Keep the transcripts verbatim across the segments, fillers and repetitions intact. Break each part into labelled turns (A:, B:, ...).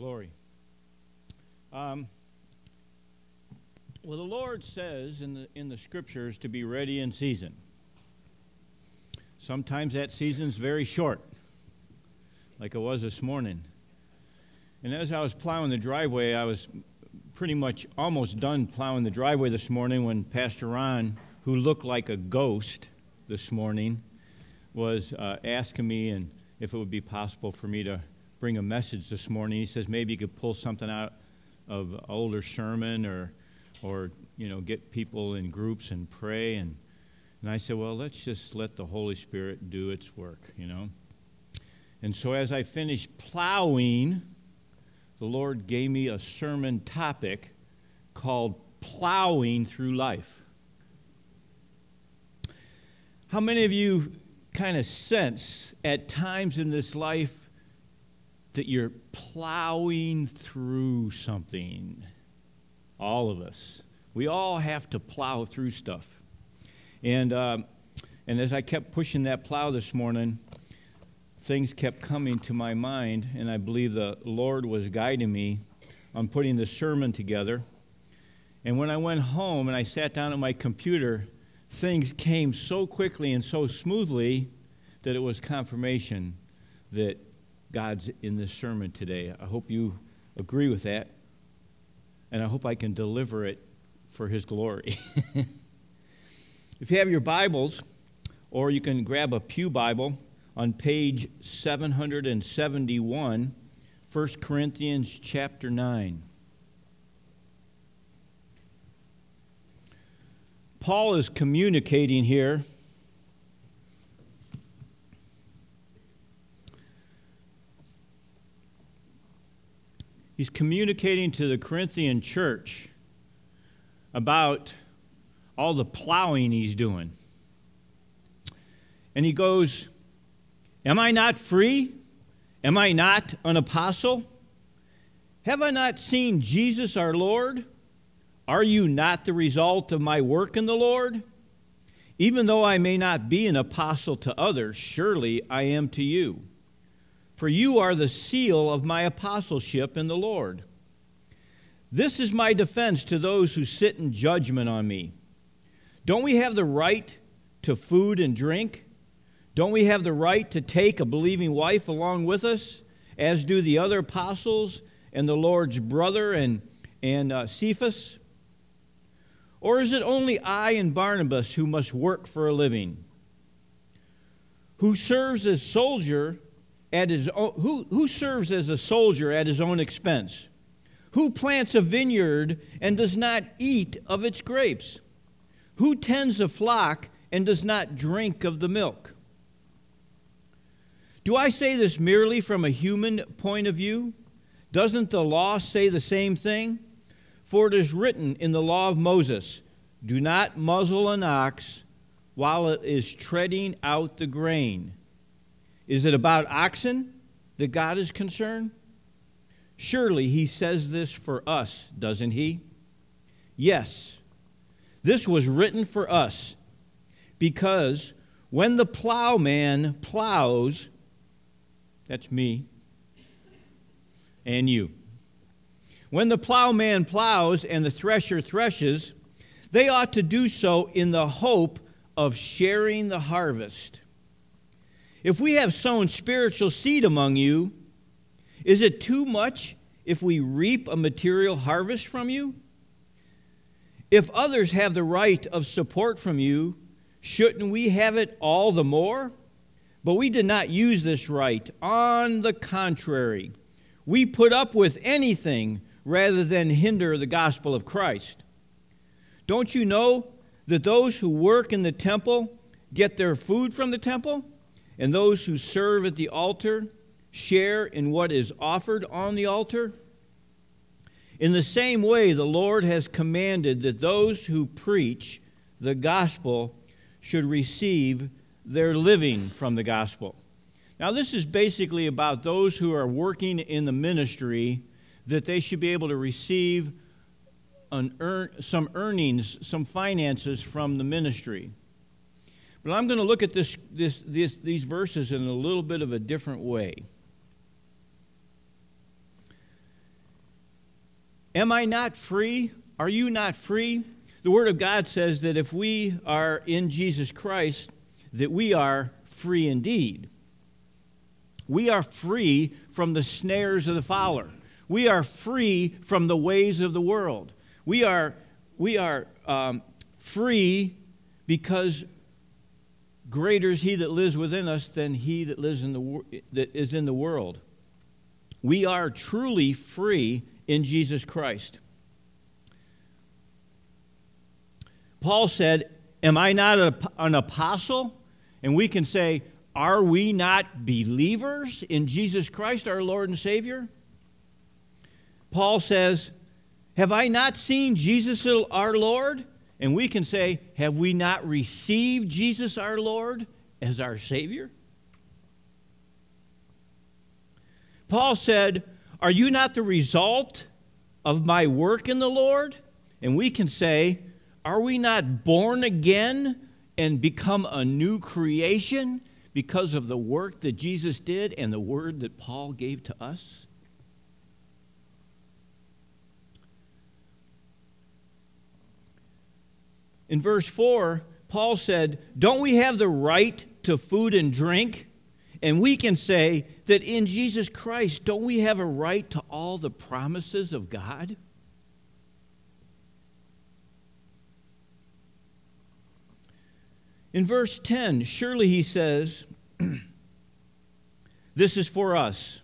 A: Glory. Um, well, the Lord says in the in the Scriptures to be ready in season. Sometimes that season's very short, like it was this morning. And as I was plowing the driveway, I was pretty much almost done plowing the driveway this morning when Pastor Ron, who looked like a ghost this morning, was uh, asking me and if it would be possible for me to bring a message this morning. He says maybe you could pull something out of an older sermon or, or you know, get people in groups and pray. And, and I said, well, let's just let the Holy Spirit do its work, you know. And so as I finished plowing, the Lord gave me a sermon topic called Plowing Through Life. How many of you kind of sense at times in this life that you're plowing through something? All of us. We all have to plow through stuff. And um, and as I kept pushing that plow this morning, things kept coming to my mind, and I believe the Lord was guiding me on putting the sermon together. And when I went home and I sat down at my computer, things came so quickly and so smoothly that it was confirmation that God's in this sermon today. I hope you agree with that, and I hope I can deliver it for His glory. If you have your Bibles, or you can grab a pew Bible, on page seven seventy-one, First Corinthians chapter nine. Paul is communicating here He's communicating to the Corinthian church about all the plowing he's doing. And he goes, am I not free? Am I not an apostle? Have I not seen Jesus our Lord? Are you not the result of my work in the Lord? Even though I may not be an apostle to others, surely I am to you. For you are the seal of my apostleship in the Lord. This is my defense to those who sit in judgment on me. Don't we have the right to food and drink? Don't we have the right to take a believing wife along with us, as do the other apostles and the Lord's brother and, and uh, Cephas? Or is it only I and Barnabas who must work for a living? Who serves as soldier at his own, who, who serves as a soldier at his own expense? Who plants a vineyard and does not eat of its grapes? Who tends a flock and does not drink of the milk? Do I say this merely from a human point of view? Doesn't the law say the same thing? For it is written in the law of Moses, do not muzzle an ox while it is treading out the grain. Is it about oxen that God is concerned? Surely he says this for us, doesn't he? Yes, this was written for us, because when the plowman plows, that's me and you. When the plowman plows and the thresher threshes, they ought to do so in the hope of sharing the harvest. If we have sown spiritual seed among you, is it too much if we reap a material harvest from you? If others have the right of support from you, shouldn't we have it all the more? But we did not use this right. On the contrary, we put up with anything rather than hinder the gospel of Christ. Don't you know that those who work in the temple get their food from the temple, and those who serve at the altar share in what is offered on the altar? In the same way, the Lord has commanded that those who preach the gospel should receive their living from the gospel. Now, this is basically about those who are working in the ministry, that they should be able to receive an earn, some earnings, some finances from the ministry. But I'm going to look at this, this, this, these verses in a little bit of a different way. Am I not free? Are you not free? The Word of God says that if we are in Jesus Christ, that we are free indeed. We are free from the snares of the fowler. We are free from the ways of the world. We are, we are um, free because greater is He that lives within us than he that lives in the wor- that is in the world. We are truly free in Jesus Christ. Paul said, am I not an apostle? And we can say, are we not believers in Jesus Christ, our Lord and Savior? Paul says, have I not seen Jesus our Lord? And we can say, have we not received Jesus our Lord as our Savior? Paul said, are you not the result of my work in the Lord? And we can say, are we not born again and become a new creation because of the work that Jesus did and the word that Paul gave to us? In verse four, Paul said, don't we have the right to food and drink? And we can say that in Jesus Christ, don't we have a right to all the promises of God? In verse ten, surely he says, this is for us.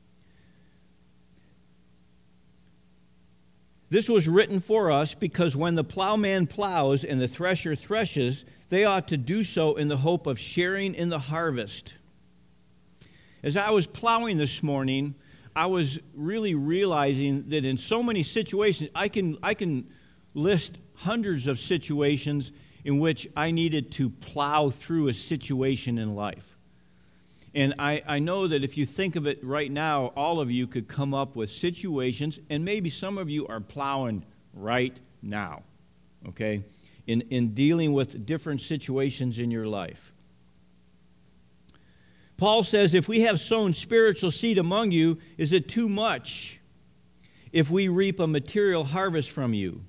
A: This was written for us because when the plowman plows and the thresher threshes, they ought to do so in the hope of sharing in the harvest. As I was plowing this morning, I was really realizing that in so many situations, I can, I can list hundreds of situations in which I needed to plow through a situation in life. And I, I know that if you think of it right now, all of you could come up with situations, and maybe some of you are plowing right now, okay, in, in dealing with different situations in your life. Paul says, if we have sown spiritual seed among you, is it too much if we reap a material harvest from you?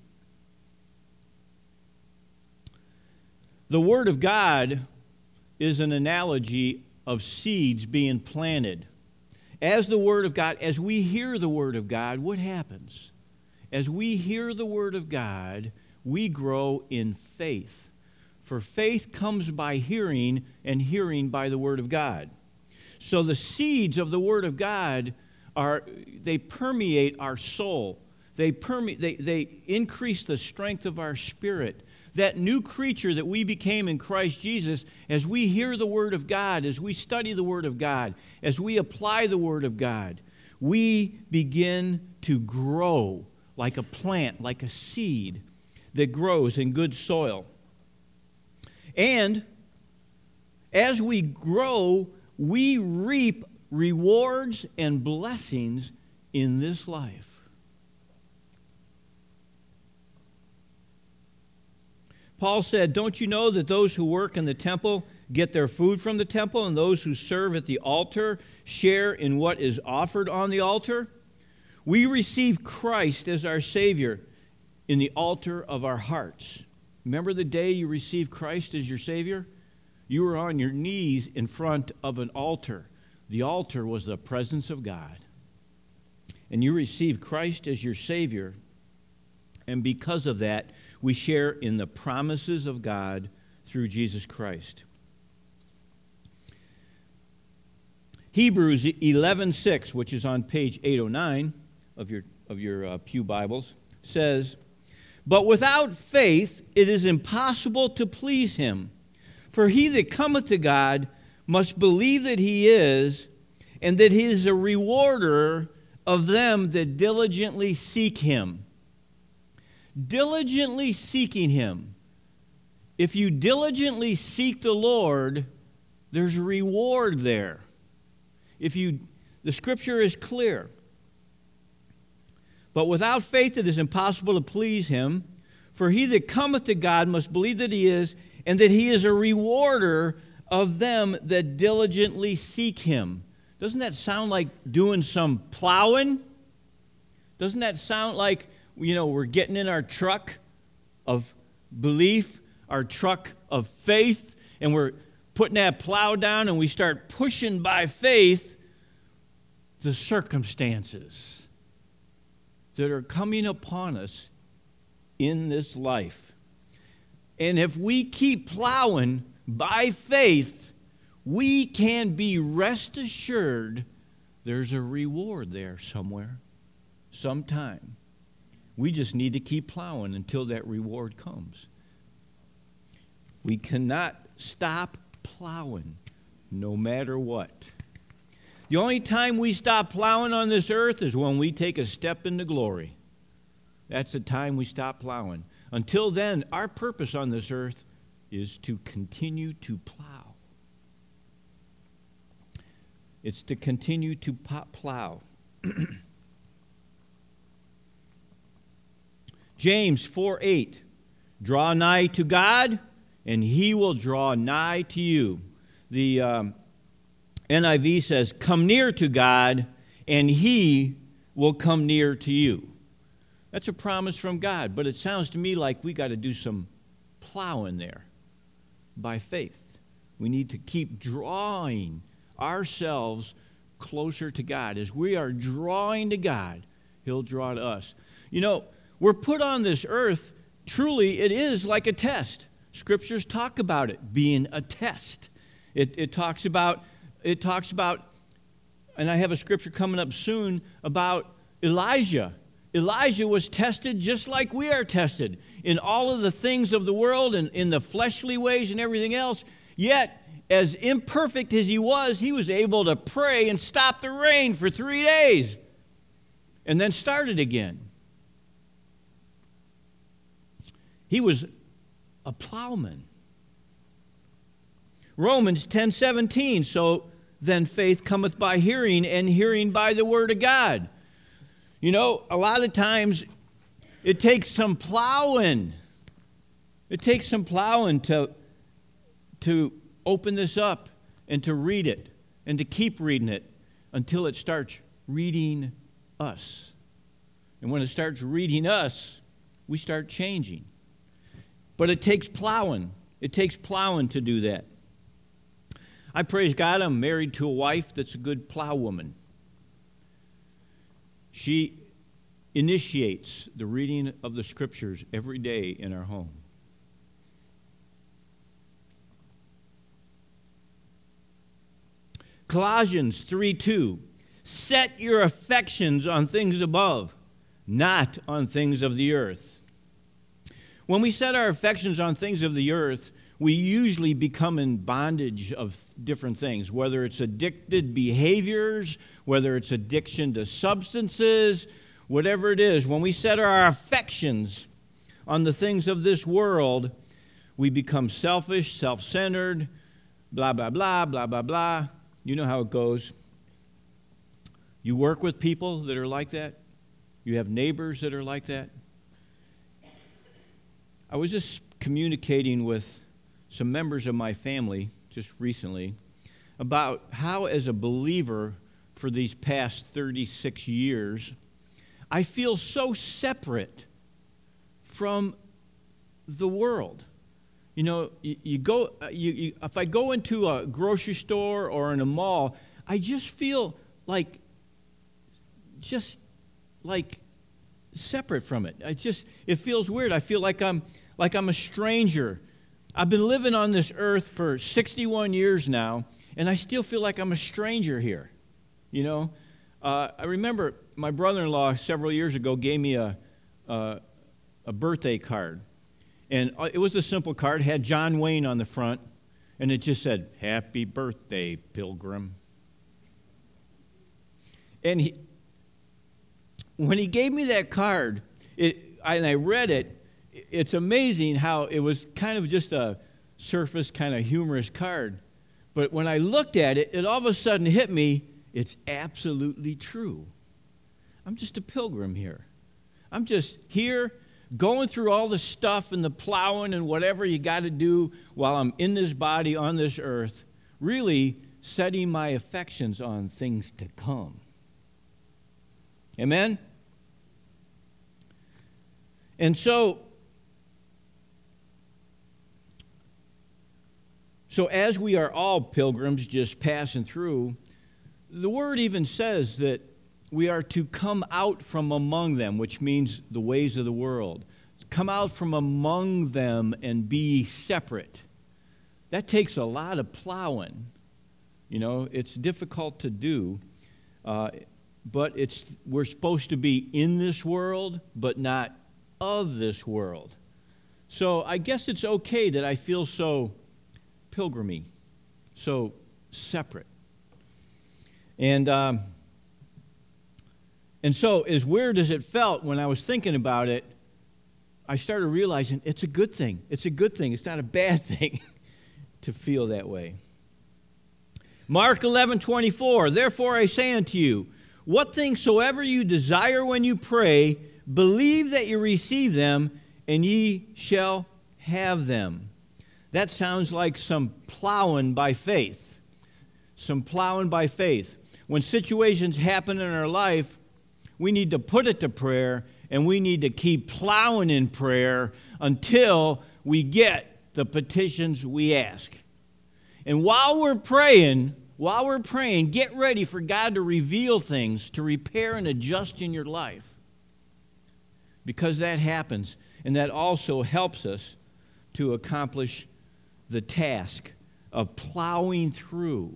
A: The Word of God is an analogy of seeds being planted. As the Word of God, as we hear the Word of God, what happens? As we hear the Word of God, we grow in faith. For faith comes by hearing, and hearing by the Word of God. So the seeds of the Word of God are, they permeate our soul. They permeate, they, they increase the strength of our spirit. That new creature that we became in Christ Jesus, as we hear the Word of God, as we study the Word of God, as we apply the Word of God, we begin to grow like a plant, like a seed that grows in good soil. And as we grow, we reap rewards and blessings in this life. Paul said, don't you know that those who work in the temple get their food from the temple, and those who serve at the altar share in what is offered on the altar? We receive Christ as our Savior in the altar of our hearts. Remember the day you received Christ as your Savior? You were on your knees in front of an altar. The altar was the presence of God. And you received Christ as your Savior, and because of that, we share in the promises of God through Jesus Christ. Hebrews eleven six, which is on page eight oh nine of your, of your uh, Pew Bibles, says, but without faith it is impossible to please him. For he that cometh to God must believe that he is, and that he is a rewarder of them that diligently seek him. Diligently seeking him. If you diligently seek the Lord, there's a reward there. If you, the scripture is clear. But without faith it is impossible to please him. For he that cometh to God must believe that he is, and that he is a rewarder of them that diligently seek him. Doesn't that sound like doing some plowing? Doesn't that sound like, you know, we're getting in our truck of belief, our truck of faith, and we're putting that plow down and we start pushing by faith the circumstances that are coming upon us in this life. And if we keep plowing by faith, we can be rest assured there's a reward there somewhere, sometime. We just need to keep plowing until that reward comes. We cannot stop plowing no matter what. The only time we stop plowing on this earth is when we take a step into glory. That's the time we stop plowing. Until then, our purpose on this earth is to continue to plow. It's to continue to plow. James four eight, draw nigh to God, and he will draw nigh to you. The um, N I V says, come near to God, and he will come near to you. That's a promise from God, but it sounds to me like we got to do some plowing there by faith. We need to keep drawing ourselves closer to God. As we are drawing to God, he'll draw to us. You know, we're put on this earth, truly it is like a test. Scriptures talk about it being a test. It, it talks about, it talks about, and I have a scripture coming up soon about Elijah. Elijah was tested just like we are tested in all of the things of the world and in the fleshly ways and everything else. Yet, as imperfect as he was, he was able to pray and stop the rain for three days and then start it again. He was a plowman. Romans ten seventeen, so then faith cometh by hearing, and hearing by the word of God. You know, a lot of times it takes some plowing. It takes some plowing to, to open this up and to read it and to keep reading it until it starts reading us. And when it starts reading us, we start changing. But it takes plowing. It takes plowing to do that. I praise God I'm married to a wife that's a good plowwoman. She initiates the reading of the Scriptures every day in our home. Colossians three two, set your affections on things above, not on things of the earth. When we set our affections on things of the earth, we usually become in bondage of different things, whether it's addicted behaviors, whether it's addiction to substances, whatever it is. When we set our affections on the things of this world, we become selfish, self-centered, blah, blah, blah, blah, blah, blah. You know how it goes. You work with people that are like that. You have neighbors that are like that. I was just communicating with some members of my family just recently about how, as a believer for these past thirty-six years, I feel so separate from the world. You know, you, you go, you, you, if I go into a grocery store or in a mall, I just feel like, just like separate from it. I just, it feels weird. I feel like I'm, like I'm a stranger. I've been living on this earth for sixty-one years now, and I still feel like I'm a stranger here. You know, uh, I remember my brother-in-law several years ago gave me a, a a birthday card, and it was a simple card. It had John Wayne on the front, and it just said, "Happy birthday, Pilgrim." And he, when he gave me that card, it and I read it. It's amazing how it was kind of just a surface kind of humorous card. But when I looked at it, it all of a sudden hit me, it's absolutely true. I'm just a pilgrim here. I'm just here going through all the stuff and the plowing and whatever you got to do while I'm in this body on this earth, really setting my affections on things to come. Amen? And so, so as we are all pilgrims just passing through, the word even says that we are to come out from among them, which means the ways of the world. Come out from among them and be separate. That takes a lot of plowing. You know, it's difficult to do, uh, but it's we're supposed to be in this world, but not of this world. So I guess it's okay that I feel so pilgrimy, so separate. And um, and so as weird as it felt when I was thinking about it, I started realizing it's a good thing. It's a good thing. It's not a bad thing to feel that way. Mark eleven twenty-four, therefore I say unto you, what things soever you desire when you pray, believe that you receive them, and ye shall have them. That sounds like some plowing by faith. Some plowing by faith. When situations happen in our life, we need to put it to prayer, and we need to keep plowing in prayer until we get the petitions we ask. And while we're praying, while we're praying, get ready for God to reveal things, to repair and adjust in your life. Because that happens, and that also helps us to accomplish the task of plowing through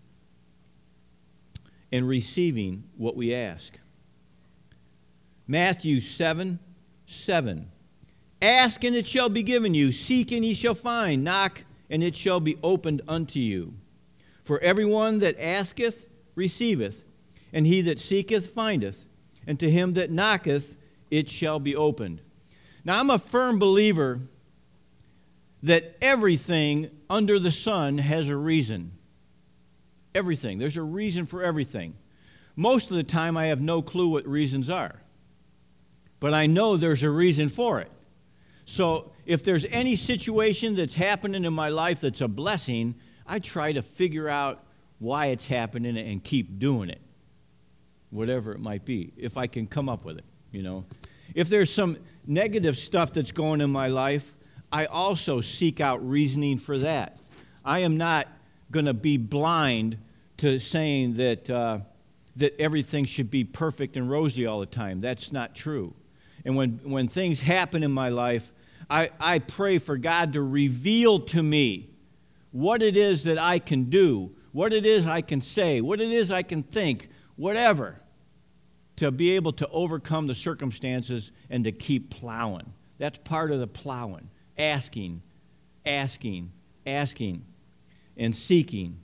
A: and receiving what we ask. Matthew seven seven. Ask, and it shall be given you. Seek, and ye shall find. Knock, and it shall be opened unto you. For everyone that asketh receiveth, and he that seeketh findeth, and to him that knocketh it shall be opened. Now, I'm a firm believer that everything under the sun has a reason. Everything. There's a reason for everything. Most of the time, I have no clue what reasons are. But I know there's a reason for it. So if there's any situation that's happening in my life that's a blessing, I try to figure out why it's happening and keep doing it, whatever it might be, if I can come up with it, you know. If there's some negative stuff that's going in my life, I also seek out reasoning for that. I am not going to be blind to saying that uh, that everything should be perfect and rosy all the time. That's not true. And when, when things happen in my life, I, I pray for God to reveal to me what it is that I can do, what it is I can say, what it is I can think, whatever, to be able to overcome the circumstances and to keep plowing. That's part of the plowing. Asking, asking, asking, and seeking.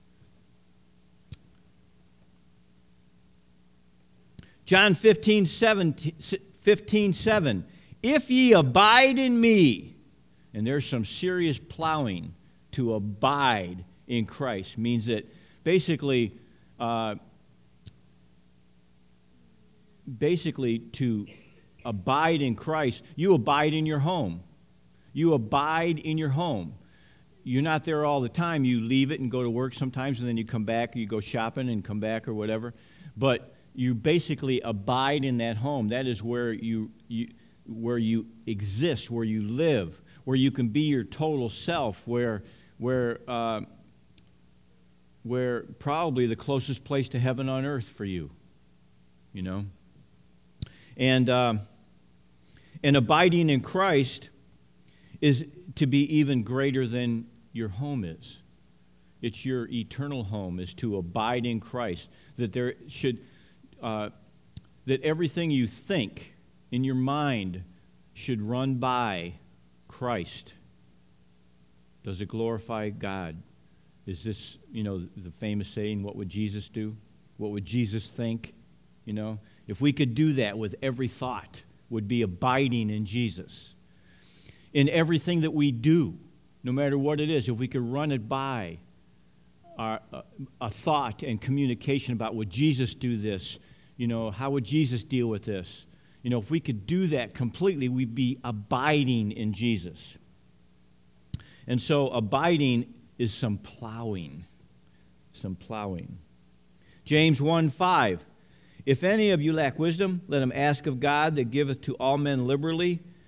A: John fifteen seven, if ye abide in me, and there's some serious plowing to abide in Christ, means that basically, uh, basically to abide in Christ, you abide in your home. You abide in your home. You're not there all the time. You leave it and go to work sometimes, and then you come back, or you go shopping and come back or whatever. But you basically abide in that home. That is where you, you where you exist, where you live, where you can be your total self, where where uh, where probably the closest place to heaven on earth for you, you know. And uh, and abiding in Christ is to be even greater than your home is. It's your eternal home, is to abide in Christ. That there should, uh, that everything you think in your mind should run by Christ. Does it glorify God? Is this, you know, the famous saying, what would Jesus do? What would Jesus think? You know, if we could do that with every thought, would be abiding in Jesus. In everything that we do, no matter what it is, if we could run it by our, uh, a thought and communication about, would Jesus do this? You know, how would Jesus deal with this? You know, if we could do that completely, we'd be abiding in Jesus. And so abiding is some plowing, some plowing. James one five, if any of you lack wisdom, let him ask of God that giveth to all men liberally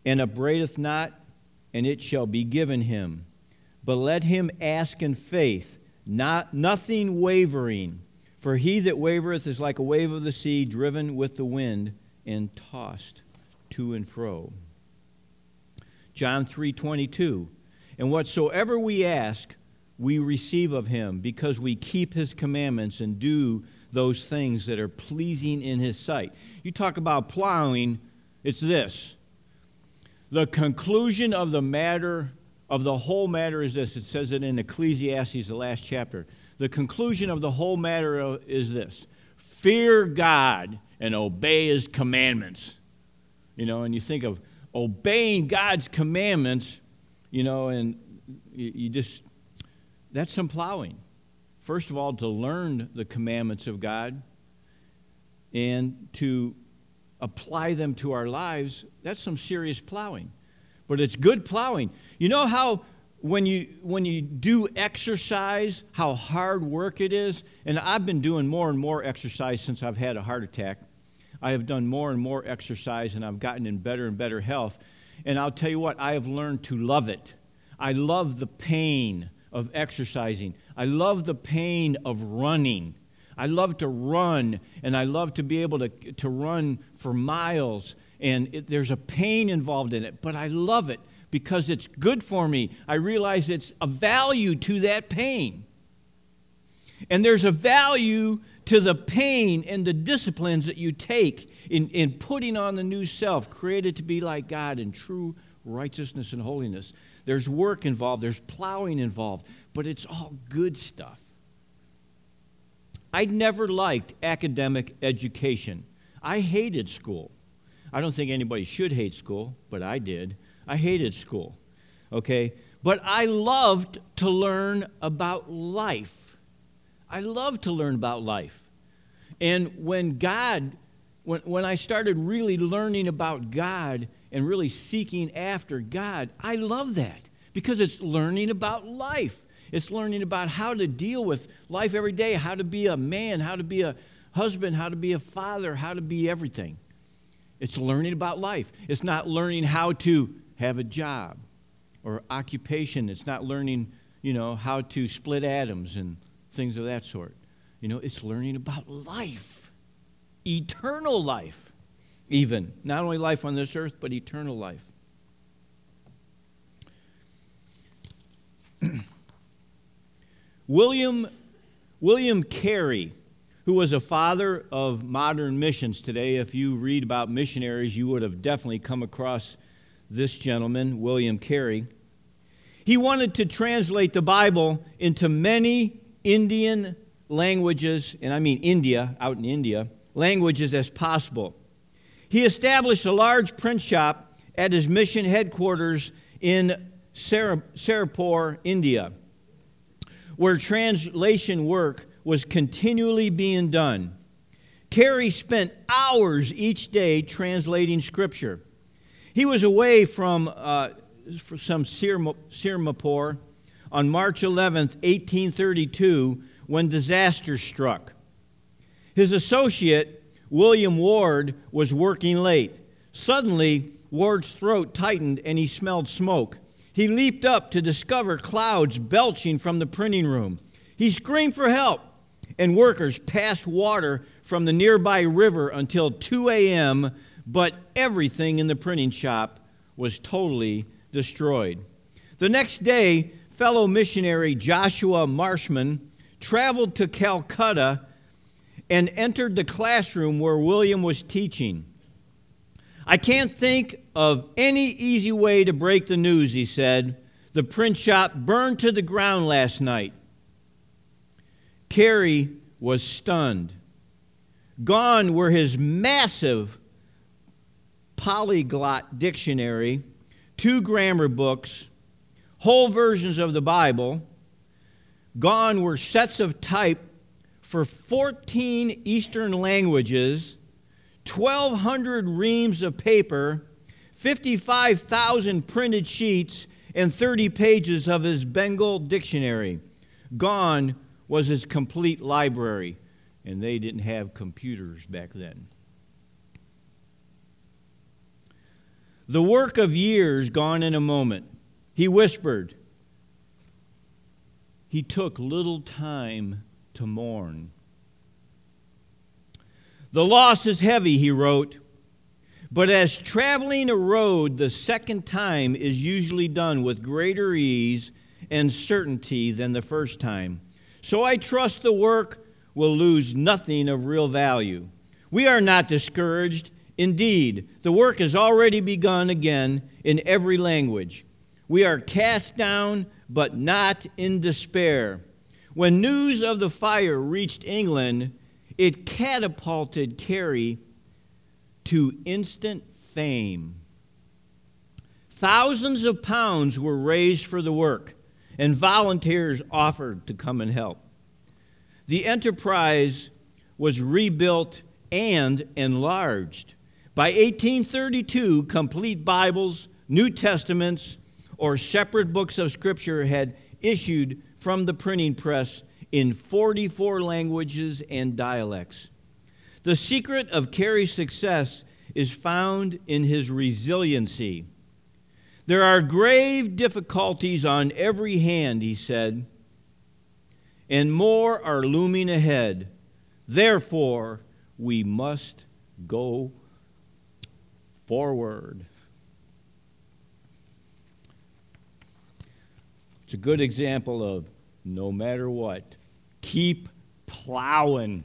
A: and upbraideth not, and it shall be given him. But let him ask in faith, not nothing wavering. For he that wavereth is like a wave of the sea, driven with the wind and tossed to and fro. John three twenty-two. And whatsoever we ask, we receive of him, because we keep his commandments and do those things that are pleasing in his sight. You talk about plowing, it's this. The conclusion of the matter, of the whole matter is this. It says it in Ecclesiastes, the last chapter. The conclusion of the whole matter is this. Fear God and obey his commandments. You know, and you think of obeying God's commandments, you know, and you, you just, that's some plowing. First of all, to learn the commandments of God and to apply them to our lives, that's some serious plowing. But it's good plowing. You know how when you when you do exercise, how hard work it is? And I've been doing more and more exercise since I've had a heart attack. I have done more and more exercise, and I've gotten in better and better health. And I'll tell you what, I have learned to love it. I love the pain of exercising. I love the pain of running. I love to run, and I love to be able to, to run for miles. And it, there's a pain involved in it, but I love it because it's good for me. I realize it's a value to that pain. And there's a value to the pain and the disciplines that you take in, in putting on the new self, created to be like God in true righteousness and holiness. There's work involved. There's plowing involved. But it's all good stuff. I never liked academic education. I hated school. I don't think anybody should hate school, but I did. I hated school, okay? But I loved to learn about life. I loved to learn about life. And when God, when, when I started really learning about God and really seeking after God, I love that because it's learning about life. It's learning about how to deal with life every day, how to be a man, how to be a husband, how to be a father, how to be everything. It's learning about life. It's not learning how to have a job or occupation. It's not learning, you know, how to split atoms and things of that sort. You know, it's learning about life, eternal life, even. Not only life on this earth, but eternal life. William, William Carey, who was a father of modern missions today. If you read about missionaries, you would have definitely come across this gentleman, William Carey. He wanted to translate the Bible into many Indian languages, and I mean India, out in India, languages as possible. He established a large print shop at his mission headquarters in Serampore, India, where translation work was continually being done. Carey spent hours each day translating Scripture. He was away from uh, some Serampore on March eleventh, eighteen thirty-two, when disaster struck. His associate, William Ward, was working late. Suddenly, Ward's throat tightened and he smelled smoke. He leaped up to discover clouds belching from the printing room. He screamed for help, and workers passed water from the nearby river until two a.m., but everything in the printing shop was totally destroyed. The next day, fellow missionary Joshua Marshman traveled to Calcutta and entered the classroom where William was teaching. I can't think of any easy way to break the news, he said. The print shop burned to the ground last night. Carey was stunned. Gone were his massive polyglot dictionary, two grammar books, whole versions of the Bible. Gone were sets of type for fourteen Eastern languages, twelve hundred reams of paper, fifty-five thousand printed sheets, and thirty pages of his Bengal dictionary. Gone was his complete library, and they didn't have computers back then. The work of years gone in a moment. He whispered. He took little time to mourn. The loss is heavy, he wrote, but as traveling a road the second time is usually done with greater ease and certainty than the first time. So I trust the work will lose nothing of real value. We are not discouraged. Indeed, the work has already begun again in every language. We are cast down, but not in despair. When news of the fire reached England, it catapulted Carey to instant fame. Thousands of pounds were raised for the work, and volunteers offered to come and help. The enterprise was rebuilt and enlarged. By eighteen thirty-two, complete Bibles, New Testaments, or separate books of Scripture had issued from the printing press in forty-four languages and dialects. The secret of Carey's success is found in his resiliency. There are grave difficulties on every hand, he said, and more are looming ahead. Therefore, we must go forward. It's a good example of no matter what, keep plowing.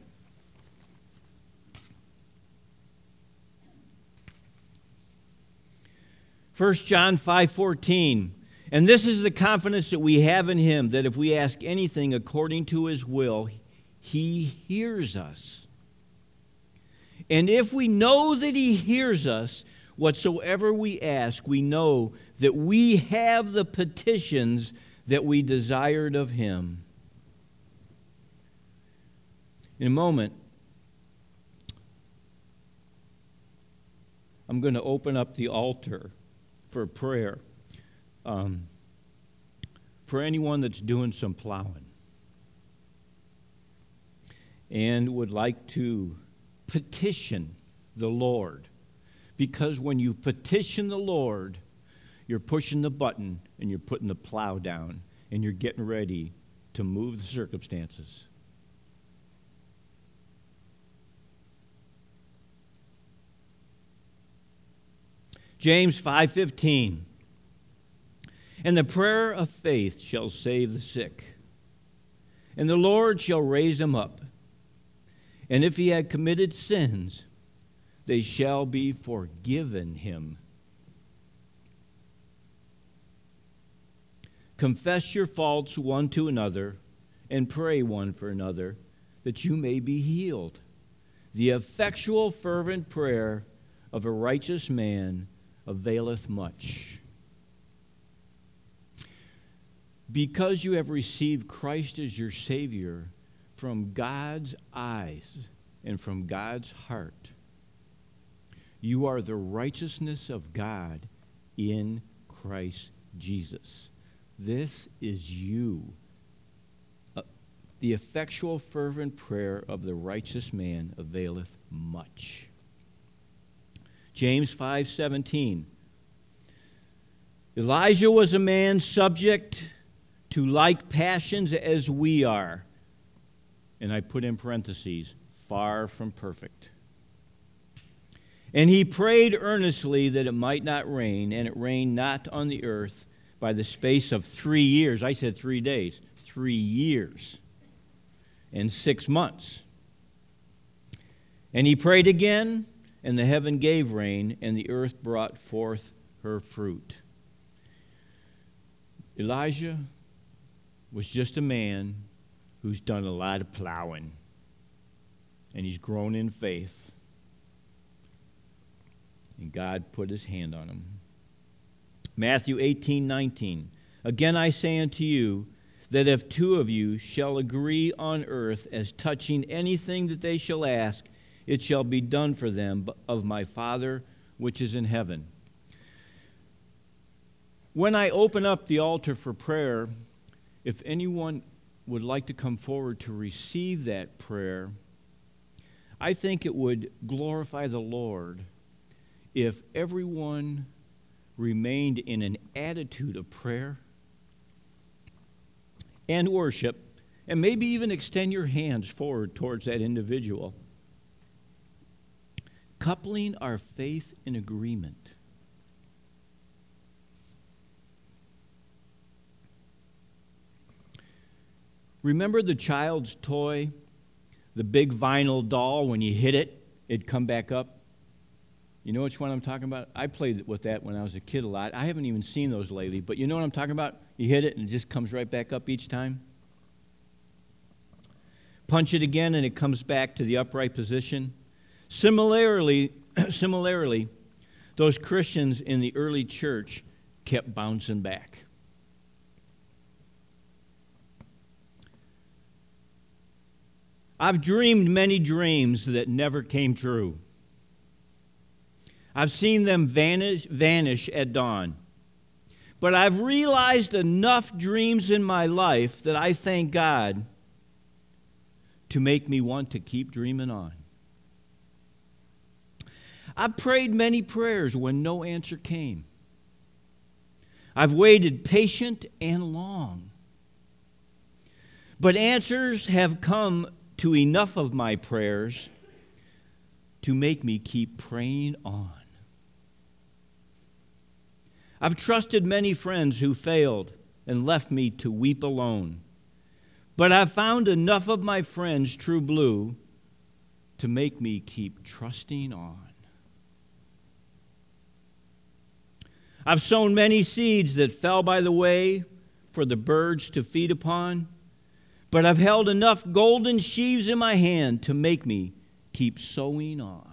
A: First John five fourteen, and this is the confidence that we have in him, that if we ask anything according to his will, he hears us. And if we know that he hears us, whatsoever we ask, we know that we have the petitions that we desired of him. In a moment, I'm going to open up the altar for prayer um, for anyone that's doing some plowing and would like to petition the Lord. Because when you petition the Lord, you're pushing the button and you're putting the plow down and you're getting ready to move the circumstances. James five fifteen, and the prayer of faith shall save the sick, and the Lord shall raise him up. And if he had committed sins, they shall be forgiven him. Confess your faults one to another, and pray one for another, that you may be healed. The effectual, fervent prayer of a righteous man availeth much. Because you have received Christ as your Savior, from God's eyes and from God's heart, you are the righteousness of God in Christ Jesus. This is you. Uh, the effectual, fervent prayer of the righteous man availeth much. James five seventeen. Elijah was a man subject to like passions as we are. And I put in parentheses, far from perfect. And he prayed earnestly that it might not rain, and it rained not on the earth by the space of three years. I said three days. Three years and six months. And he prayed again, and the heaven gave rain, and the earth brought forth her fruit. Elijah was just a man who's done a lot of plowing, and he's grown in faith. And God put his hand on him. Matthew eighteen nineteen. Again I say unto you, that if two of you shall agree on earth as touching anything that they shall ask, it shall be done for them of my Father which is in heaven. When I open up the altar for prayer, if anyone would like to come forward to receive that prayer, I think it would glorify the Lord if everyone remained in an attitude of prayer and worship, and maybe even extend your hands forward towards that individual, coupling our faith in agreement. Remember the child's toy, the big vinyl doll, when you hit it, it'd come back up? You know which one I'm talking about? I played with that when I was a kid a lot. I haven't even seen those lately, but you know what I'm talking about? You hit it and it just comes right back up each time. Punch it again and it comes back to the upright position. Similarly, similarly, those Christians in the early church kept bouncing back. I've dreamed many dreams that never came true. I've seen them vanish, vanish at dawn. But I've realized enough dreams in my life that I thank God to make me want to keep dreaming on. I've prayed many prayers when no answer came. I've waited patient and long. But answers have come to enough of my prayers to make me keep praying on. I've trusted many friends who failed and left me to weep alone. But I've found enough of my friends, true blue, to make me keep trusting on. I've sown many seeds that fell by the way for the birds to feed upon, but I've held enough golden sheaves in my hand to make me keep sowing on.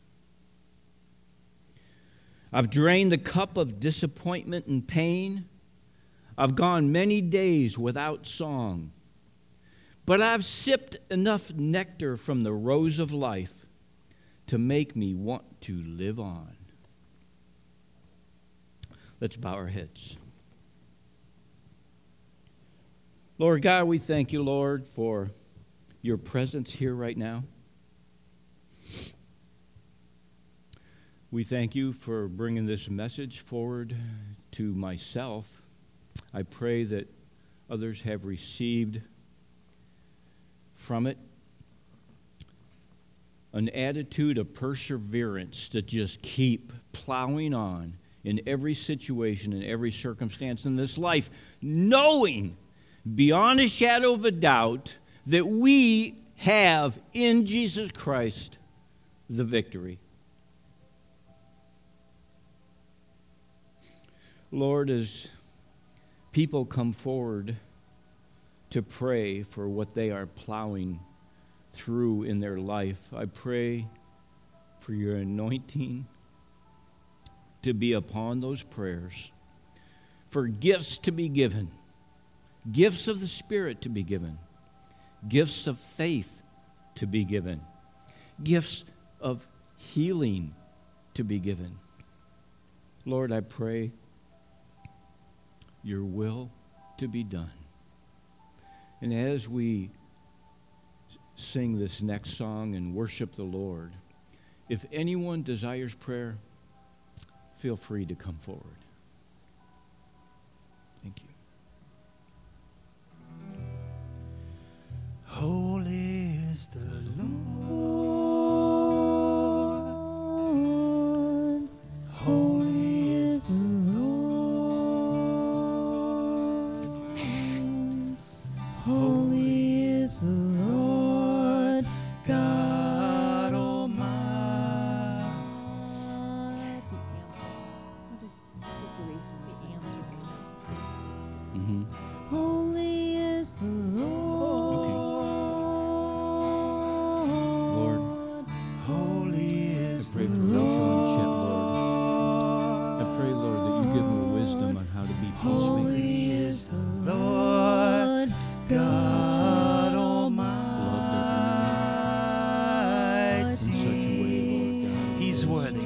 A: I've drained the cup of disappointment and pain. I've gone many days without song, but I've sipped enough nectar from the rose of life to make me want to live on. Let's bow our heads. Lord God, we thank you, Lord, for your presence here right now. We thank you for bringing this message forward to myself. I pray that others have received from it an attitude of perseverance to just keep plowing on in every situation, in every circumstance in this life, knowing beyond a shadow of a doubt that we have in Jesus Christ the victory. Lord, as people come forward to pray for what they are plowing through in their life, I pray for your anointing to be upon those prayers, for gifts to be given, gifts of the Spirit to be given, gifts of faith to be given, gifts of healing to be given. Lord, I pray your will to be done. And as we sing this next song and worship the Lord, if anyone desires prayer, feel free to come forward. Thank you.
B: Holy is the Lord. Holy is the Lord. Holy is the Lord God Almighty.
C: What is the situation, the answer?
A: Mm-hmm.
B: Holy is the Lord.
A: Lord,
B: Holy is
A: I pray
B: the
A: for Rachel and Chet, Lord. I pray, Lord, that you give them wisdom on how to be peacemakers.
B: Holy is the Lord God Almighty.
A: In such a way, Lord God.
B: He's worthy.